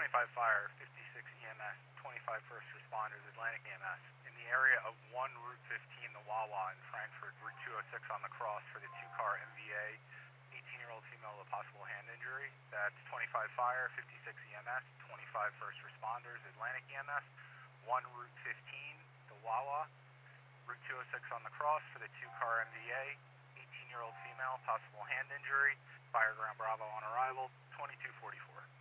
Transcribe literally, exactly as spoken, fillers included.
twenty-five Fire, fifty-six E M S, twenty-five First Responders, Atlantic E M S. In the area of one Route fifteen, the Wawa in Frankfurt, Route two oh six on the cross for the two-car M V A, eighteen-year-old female with possible hand injury. That's twenty-five Fire, fifty-six E M S, twenty-five First Responders, Atlantic E M S. one Route fifteen, the Wawa, Route two oh six on the cross for the two-car M V A, eighteen-year-old female, possible hand injury. Fire Ground Bravo on arrival, twenty-two forty-four.